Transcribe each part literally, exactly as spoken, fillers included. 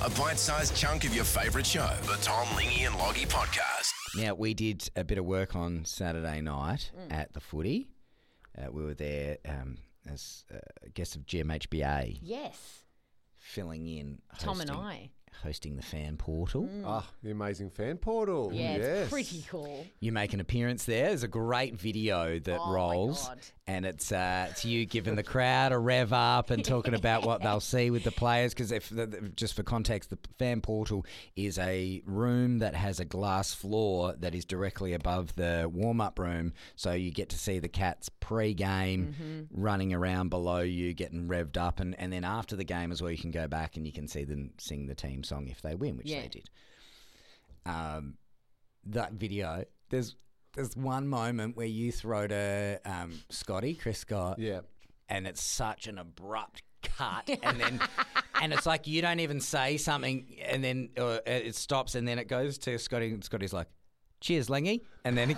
a bite-sized chunk of your favourite show, the Tom, Lingy and Loggy podcast. Now, we did a bit of work on Saturday night mm. at the footy. Uh, we were there um, as uh, guests of G M H B A. Yes. Filling in. Tom hosting, and I. Hosting the fan portal. Mm. Oh, the amazing fan portal. Yeah, yes. it's pretty cool. You make an appearance there. There's a great video that oh rolls. My God. And it's uh, it's you giving the crowd a rev up and talking about what they'll see with the players. Because if the, the, just for context, the fan portal is a room that has a glass floor that is directly above the warm-up room. So you get to see the Cats pre-game mm-hmm. running around below you, getting revved up. And, and then after the game as well, you can go back and you can see them sing the team song if they win, which yeah. they did. Um, that video, there's... There's one moment where you throw to um, Scotty, Chris Scott, yeah, and it's such an abrupt cut, and then and it's like you don't even say something, and then uh, it stops, and then it goes to Scotty, and Scotty's like, "Cheers, Lingy," and then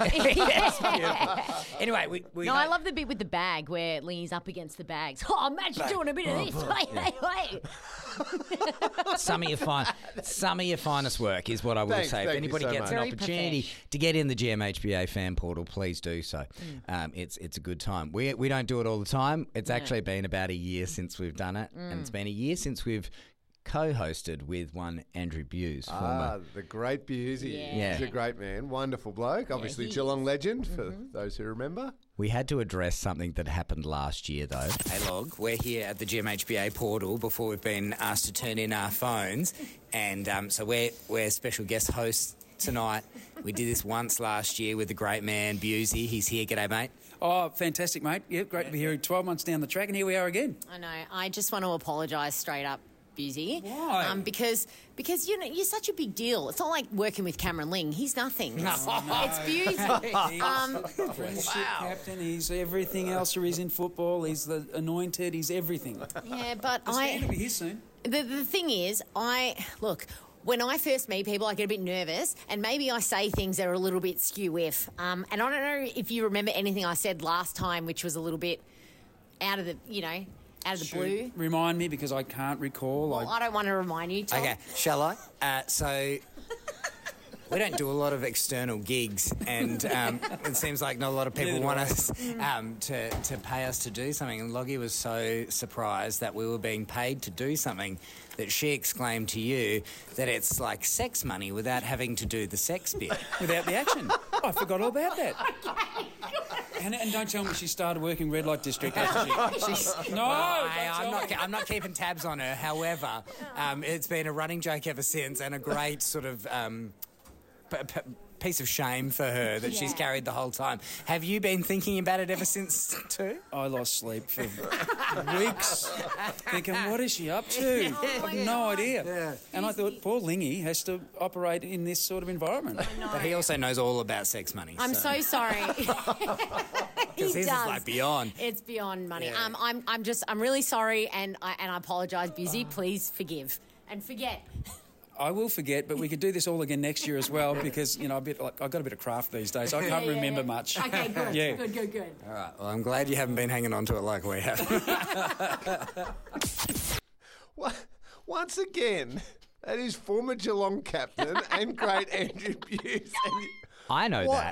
yeah. Anyway, we, we no, I love the bit with the bag where Lingy's up against the bags. Oh, imagine doing a bit of this. Wait, yeah. wait, wait. Some of your fine, some of your finest work is what I will Thanks, say. If thank anybody you so gets much. an Very opportunity profesh. to get in the G M H B A fan portal, please do so. Mm. Um, it's it's a good time. We we don't do it all the time. It's yeah. actually been about a year since we've done it, mm. and it's been a year since we've co-hosted with one Andrew Buse. Ah, former. the great Busey. Yeah. He's a great man. Wonderful bloke. Obviously he Geelong is. legend for Mm-hmm. those who remember. We had to address something that happened last year, though. Hey, Log, we're here at the G M H B A portal before we've been asked to turn in our phones. And um, so we're, we're special guest hosts tonight. We did this once last year with the great man, Busey. He's here. G'day, mate. Oh, fantastic, mate. Yeah, great to be here twelve months down the track, and here we are again. I know. I just want to apologise straight up, Busey. Why? Um, because because you know you're such a big deal. It's not like working with Cameron Ling. He's nothing. It's, it's Busey. He's um, friendship Wow. captain. He's everything else there is in football. He's the anointed. He's everything. yeah, but He's going to I. be here soon. The the thing is, I look. When I first meet people, I get a bit nervous, and maybe I say things that are a little bit skew-if. Um, and I don't know if you remember anything I said last time, which was a little bit out of the, you know, out of the Should blue. Remind me because I can't recall. Well, I... I don't want to remind you, Tom. Okay, shall I? Uh, so we don't do a lot of external gigs, and um, it seems like not a lot of people Neither do want I. us um, to, to pay us to do something. And Loggy was so surprised that we were being paid to do something that she exclaimed to you that it's like sex money without having to do the sex bit. Without the action. Oh, I forgot all about that. And, and don't tell me she started working Red Light District after she... She's, no, Hey, don't I'm tell not. me. I'm not keeping tabs on her. However, um, it's been a running joke ever since, and a great sort of um, p- p- piece of shame for her that she's Yeah. carried the whole time. Have you been thinking about it ever since too? I lost sleep for weeks thinking, what is she up to? I have no idea. Yeah. And I thought, poor Lingy has to operate in this sort of environment. But he also knows all about sex money. I'm so sorry. Because his is like beyond. It's beyond money. Yeah. Um, I'm, I'm just, I'm really sorry, and I, and I apologise, Busy. Please forgive and forget. I will forget, but we could do this all again next year as well because, you know, a bit like, I've got a bit of craft these days. I can't Yeah, yeah, remember yeah. much. Okay, good, Yeah. good, good, good. All right. Well, I'm glad you haven't been hanging on to it like we have. What? Once again, that is former Geelong captain and great Andrew Buse. And you- I know What? that.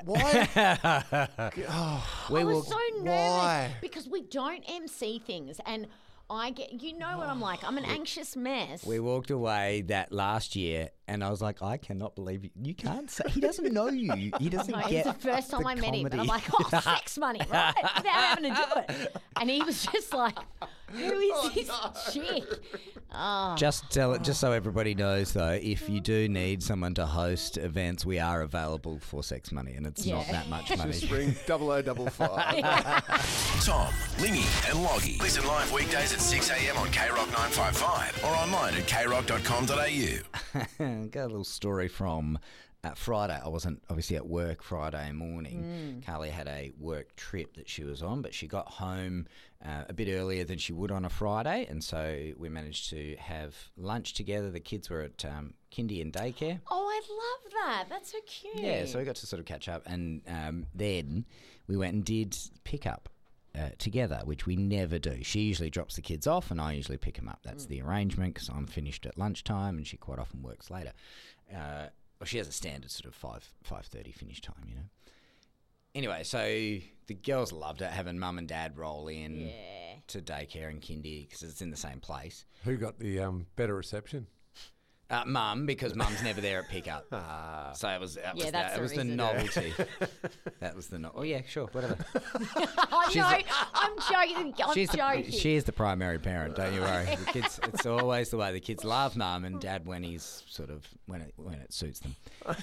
Why? Oh, We I will. was so nervous Why? because we don't M C things, and I get, you know what I'm like. I'm an anxious mess. We walked away that last year, and I was like, I cannot believe you. You can't say he doesn't know you. He doesn't No, get. it's the first time the I met him, and I'm comedy. like, oh, sex money, right? Without having to do it. And he was just like, who is this chick? Oh, Just tell it, just so everybody knows, though, if you do need someone to host events, we are available for sex money, and it's not Yeah. that much money. Spring double O double five. Tom, Lingy and Loggy. Listen live weekdays at six a.m. on K Rock nine five five or online at k rock dot com dot a u. Got a little story from uh, Friday. I wasn't obviously at work Friday morning. Carly had a work trip that she was on, but she got home uh, a bit earlier than she would on a Friday, and so we managed to have lunch together. The kids were at um, kindy and daycare. oh, I love that. That's so cute. Yeah, so we got to sort of catch up, and um, then we went and did pick up uh, together, which we never do. She usually drops the kids off and I usually pick them up. That's mm. the arrangement because I'm finished at lunchtime and she quite often works later. Uh, well, she has a standard sort of five, five thirty finish time, you know. Anyway, so the girls loved it, having mum and dad roll in Yeah. to daycare and kindy because it's in the same place. Who got the um, better reception? Uh, mum, because mum's never there at pickup. Ah. So it was, that Yeah, was, that's that. the It was the reason. novelty. That was the no- Oh, yeah, sure, whatever. I She's know. a- I'm joking. I'm She's joking. the, she is the primary parent, don't you worry. The kids, it's always the way. The kids love mum and dad when he's sort of, when it, when it suits them.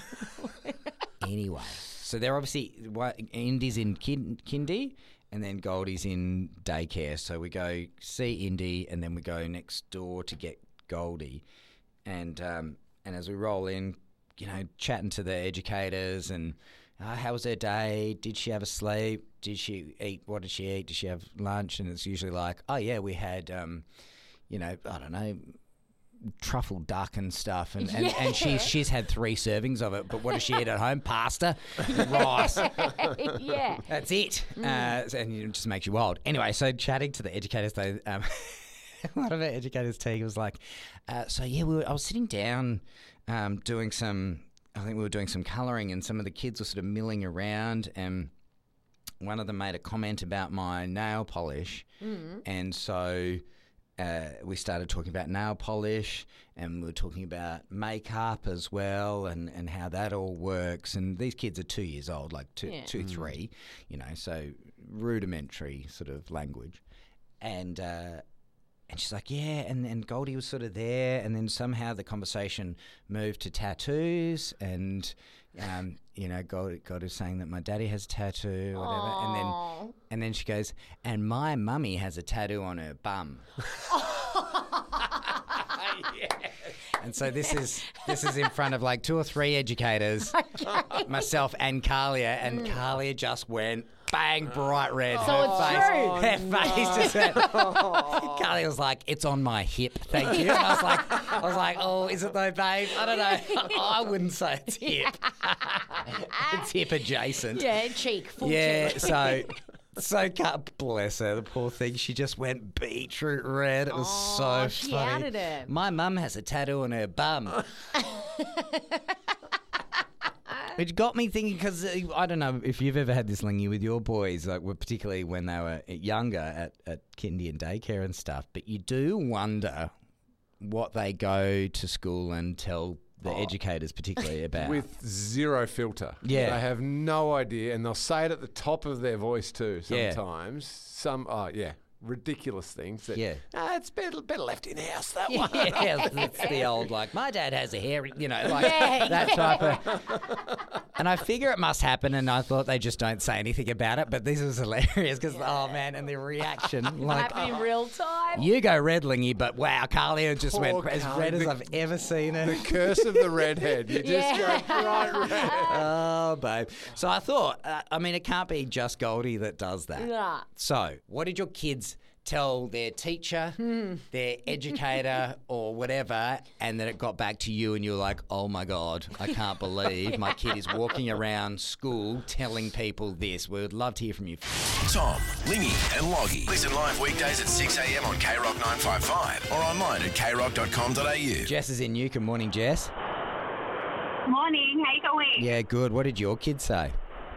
Anyway, so they're obviously, what, Indy's in kin, kindy and then Goldie's in daycare. So we go see Indy and then we go next door to get Goldie. And um, and as we roll in, you know, chatting to the educators and uh, how was her day? Did she have a sleep? Did she eat? What did she eat? Did she have lunch? And it's usually like, oh yeah, we had, um, you know, I don't know, truffle duck and stuff. And, and, and she's she's had three servings of it. But what does she eat at home? Pasta, rice. Yeah. That's it. Uh, so- and it just makes you wild. Anyway, so chatting to the educators, though. Um, one of our educators, Teague, was like, uh, so yeah, we were, I was sitting down um, doing some, I think we were doing some colouring and some of the kids were sort of milling around and one of them made a comment about my nail polish Mm. and so uh, we started talking about nail polish and we were talking about makeup as well and, and how that all works and these kids are two years old, like two, Yeah. two three, you know, so rudimentary sort of language. And uh, and she's like, yeah, and then Goldie was sort of there, and then somehow the conversation moved to tattoos, and um, you know, Goldie, Goldie was saying that my daddy has a tattoo, or whatever, and then Aw. and then she goes, and my mummy has a tattoo on her bum. Yeah. And so this is this is in front of like two or three educators, myself and Carlia, and Carlia just went bang, bright red. So her it's face, true. her face just went. Carlia was like, "It's on my hip, thank you." And I was like, "I was like, oh, is it though, babe? I don't know. I wouldn't say it's hip. It's hip adjacent." Yeah, cheek. Full Yeah, cheek. so so God bless her, the poor thing. She just went beetroot red. It was Aw, so she funny. outed her. My mum has a tattoo on her bum. Which got me thinking because I don't know if you've ever had this, Lingy, with your boys, like particularly when they were younger at, at kindy and daycare and stuff. But you do wonder what they go to school and tell the educators particularly about. With zero filter. Yeah. They have no idea, and they'll say it at the top of their voice too Yeah. sometimes. Some, oh, yeah, ridiculous things. That, Yeah. ah, it's better, better left in house, that one. Yeah, it's the old, like, my dad has a hair, you know, like Yeah, that yeah. type of. And I figure it must happen, and I thought they just don't say anything about it, but this was hilarious because, oh, man, and the reaction, like, Happened in real time. you go red, Lingy, but wow, Carlia just Poor went as Carly. red as The- I've ever seen her. The curse of the redhead. You just Yeah. go bright red. Oh, babe. So I thought, uh, I mean, it can't be just Goldie that does that. Nah. So, what did your kids tell their teacher, their educator, or whatever, and then it got back to you and you were like, oh my God, I can't believe my kid is walking around school telling people this. We would love to hear from you. Tom, Lingy and Loggy. Listen live weekdays at six a.m. on K Rock nine five five or online at k rock dot com dot a u. Jess is in Newcombe. Morning, Jess. Morning, how you going? Yeah, good. What did your kids say?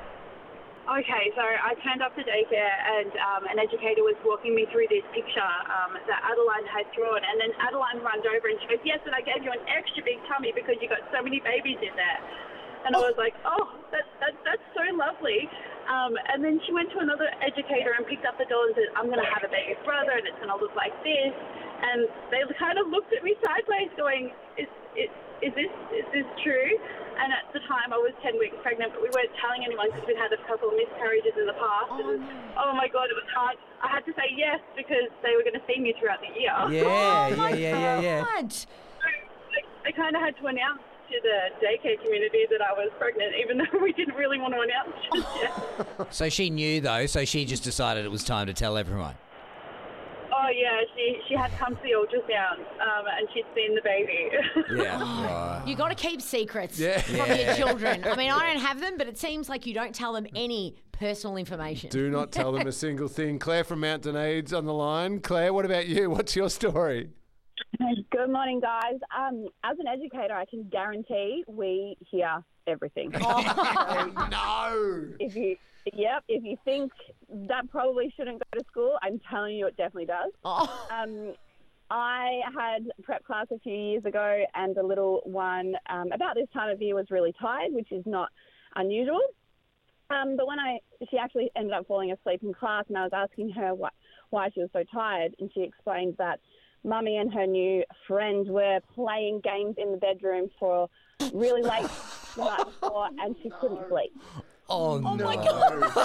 Okay, so I turned up to daycare and um, an educator was walking me through this picture um, that Adeline had drawn, and then Adeline runs over and she goes, yes, and I gave you an extra big tummy because you got so many babies in there. And I was like, oh, that, that, that's so lovely. Um, and then she went to another educator and picked up the doll and said, I'm going to have a baby brother and it's going to look like this. And they kind of looked at me sideways going, is, is, is this is this true? And at the time I was ten weeks pregnant, but we weren't telling anyone because we'd had a couple of miscarriages in the past. Oh, and, no. oh my God, it was hard. I had to say yes because they were going to see me throughout the year. Yeah, Oh, my yeah, yeah, yeah, yeah. God. So I, I kind of had to announce to the daycare community that I was pregnant, even though we didn't really want to announce just yet. So she knew though, so she just decided it was time to tell everyone. Oh yeah, she she had come to the ultrasound um, and she'd seen the baby. Yeah. Right. You got to keep secrets Yeah. from your children. I mean, I don't have them, but it seems like you don't tell them any personal information. Do not tell them a single thing. Claire from Mount Dunedin's on the line. Claire, what about you? What's your story? Good morning, guys. Um, as an educator, I can guarantee we hear everything. Oh, no. If you, yep, if you think that probably shouldn't go to school, I'm telling you, it definitely does. Oh. Um, I had prep class a few years ago, and the little one um, about this time of year was really tired, which is not unusual. Um, but when I, she actually ended up falling asleep in class, and I was asking her what, why she was so tired, and she explained that Mummy and her new friend were playing games in the bedroom for really late the night before, and she couldn't sleep. Oh, no. my God.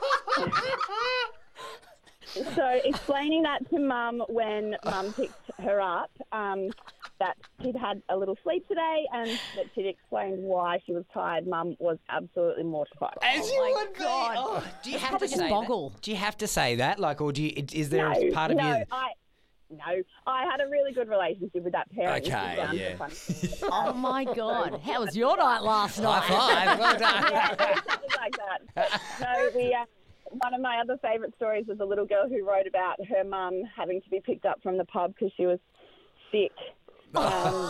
So explaining that to Mum when Mum picked her up, um, that she'd had a little sleep today and that she'd explained why she was tired, Mum was absolutely mortified. As you would be. God. Oh, do you It's have probably to just say boggle. that? Do you have to say that? Like, or do you, is there no, a part of no, you? I, no, I had a a really good relationship with that parent. Okay, It's just, um, yeah. funny. Oh, my God. How was your night last night? High five. Well done. Yeah, something like that. No, the, uh, one of my other favourite stories was a little girl who wrote about her mum having to be picked up from the pub because she was sick. Um,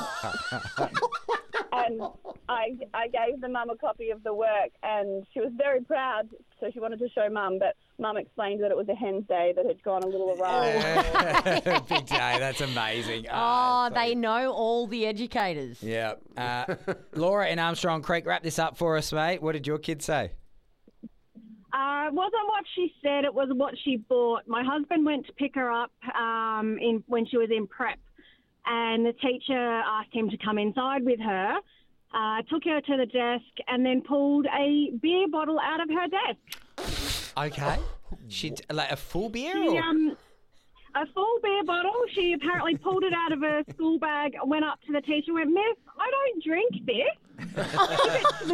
and I, I gave the mum a copy of the work, and she was very proud, so she wanted to show Mum, but Mum explained that it was a hen's day that had gone a little awry. Big day. That's amazing. Oh, they know all the educators. Yeah. Uh, Laura in Armstrong Creek, wrap this up for us, mate. What did your kid say? Uh, it wasn't what she said, it was what she bought. My husband went to pick her up um, in when she was in prep, and the teacher asked him to come inside with her, uh, took her to the desk, and then pulled a beer bottle out of her desk. Okay. She like a full beer? She, Or? um, a full beer bottle. She apparently pulled it out of her school bag, went up to the teacher and went, "Miss, I don't drink this." I'll give it to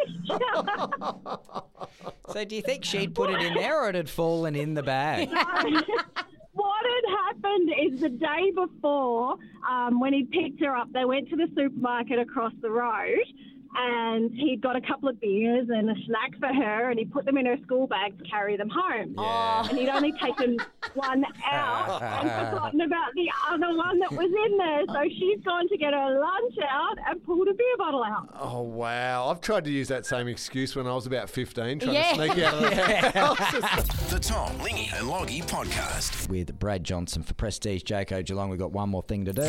the teacher. So do you think she'd put it in there or it had fallen in the bag? What had happened is the day before, um, when he picked her up, they went to the supermarket across the road, and he'd got a couple of beers and a snack for her, and he put them in her school bag to carry them home. Yeah. And he'd only taken one out and forgotten about the other one that was in there. So she's gone to get her lunch out and pulled a beer bottle out. Oh, wow. I've tried to use that same excuse when I was about fifteen, trying Yeah. to sneak out of the house. The Tom, Lingy and Loggy Podcast. With Brad Johnson for Prestige Jayco Geelong, we've got one more thing to do.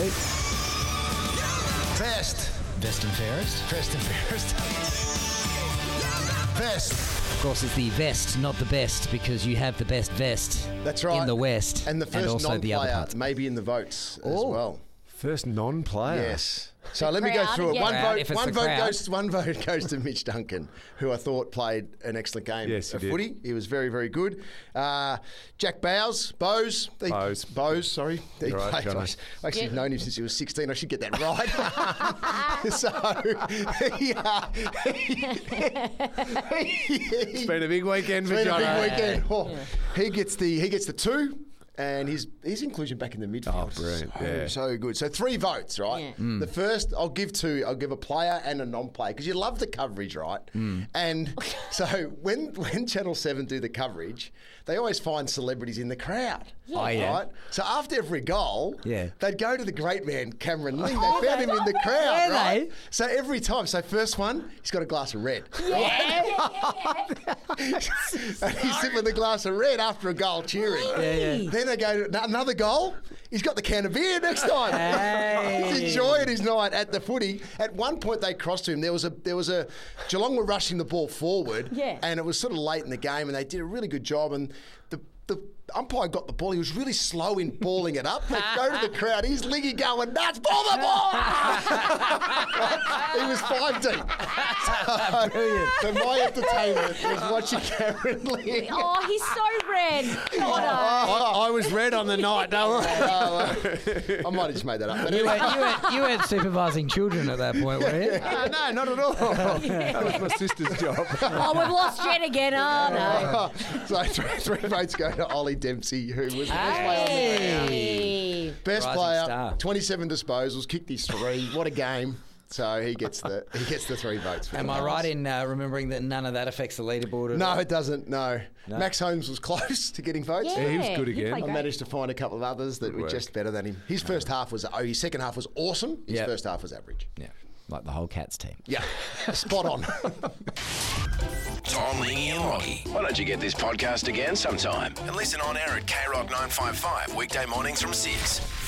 Best. Best and fairest. Best and fairest. Best. Of course, it's the vest, not the best, because you have the best vest That's right. in the West. And the first also the other non-player parts. maybe in the votes as Oh. well. First non-player. Yes. So let me go crowd, through it. yeah. One Crowd, vote. if it's One the vote crowd. goes. One vote goes to Mitch Duncan, who I thought played an excellent game Yes, he of did. footy. He was very, very good. Uh, Jack Bowes, Bowes, he- Bowes. Bowes. Sorry, he You're right, played. Johnny. I've actually known him since he was sixteen. I should get that right. so he, uh, he, he, It's been a big weekend for been a John. big weekend. Oh, He gets the he gets the two. And his his inclusion back in the midfield. Oh, brilliant, So, yeah. so good. So three votes, right? Yeah. The first, I'll give two. I'll give a player and a non-player because you love the coverage, right? And so when when Channel seven do the coverage, they always find celebrities in the crowd. Oh, yeah. Right? So after every goal, Yeah. they'd go to the great man, Cameron Ling. They found him in the crowd, Were right? they? So every time, so first one, he's got a glass of red. And he's sipping the glass of red after a goal, cheering. yeah. Then they go to another goal. He's got the can of beer next time. Hey. He's enjoying his night at the footy. At one point, they crossed to him. There was a there was a Geelong were rushing the ball forward, Yeah. and it was sort of late in the game, and they did a really good job. And the the umpire got the ball. He was really slow in balling it up. They go to the crowd. He's Liggy going nuts. Ball the ball. He was five deep. So, so my entertainment was watching Cameron Ling. Oh, he's so red. God, I, I was red on the night, don't worry. I might have just made that up. But You anyway. weren't, you, weren't, you weren't supervising children at that point, were you? Uh, no, not at all. That was my sister's job. oh, we've lost Jen again. Oh, no. So three, three votes go to Ollie Dempsey, who was the best player on the ground. Hey. Best Rising player, star. twenty-seven disposals, kicked his three. What a game. So he gets the he gets the three votes. For Am I right in uh, remembering that none of that affects the leaderboard? At No, all? it doesn't. No. No. Max Holmes was close to getting votes. Yeah, he was good he again. played I great. managed to find a couple of others that were work. just better than him. His first half was oh, his second half was awesome. His Yep. first half was average. Yeah, like the whole Cats team. Yeah, spot on. Tom, Lingy and Lockie. Why don't you get this podcast again sometime and listen on air at K Rock nine five five weekday mornings from six.